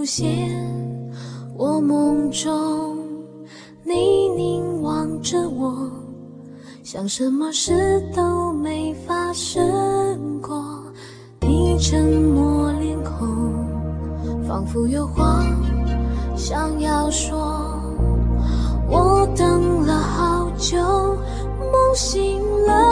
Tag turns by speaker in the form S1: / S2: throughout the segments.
S1: 现我梦中，你凝望着我，像什么事都没发生过。你沉默脸孔，仿佛有话想要说。我等了好久，梦醒了。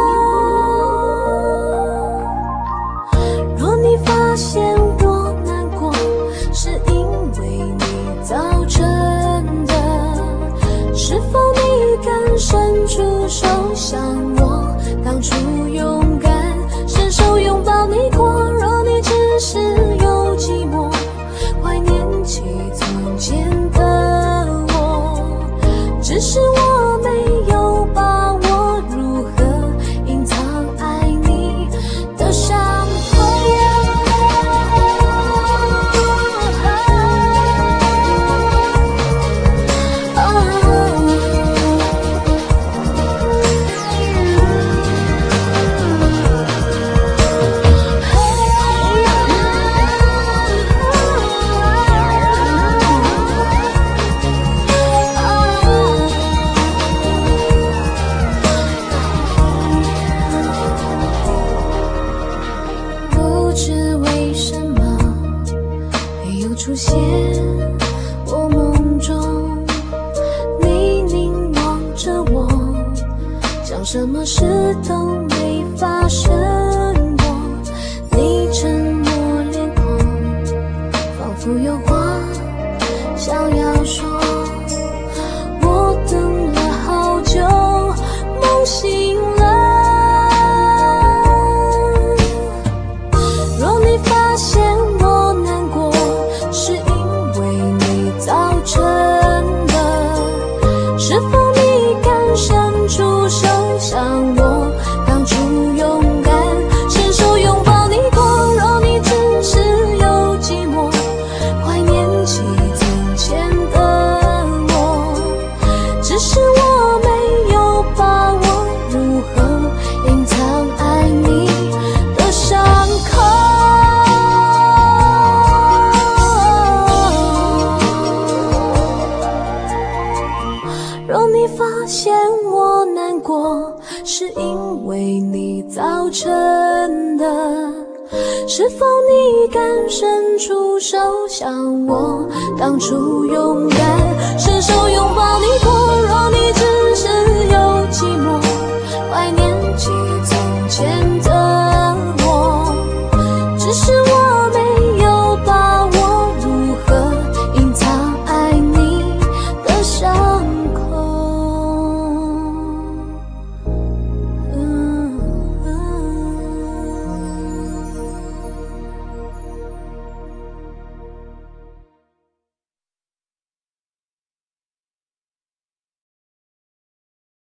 S1: 若你发现我难过，是因为你造成的，是否你更伸出手向我当初勇敢伸手拥抱你过？若你只是有寂寞，怀念起从前的我，只是我没有把握如何隐藏爱你的伤口。不知为什么没有出现我梦中，你凝望着我，像什么事都没发生过。你沉默脸孔，仿佛有话想要说。我等了好久，梦醒了。若你发现我难过，是因为你造成的，是否你敢伸出手向我当初勇敢伸手拥抱你过？若你只是有寂寞，怀念起从前的我，只是我没有把握如何隐藏爱你的伤口。若你发现我难过，是因为你造成的，是否你敢伸出手向我当初勇敢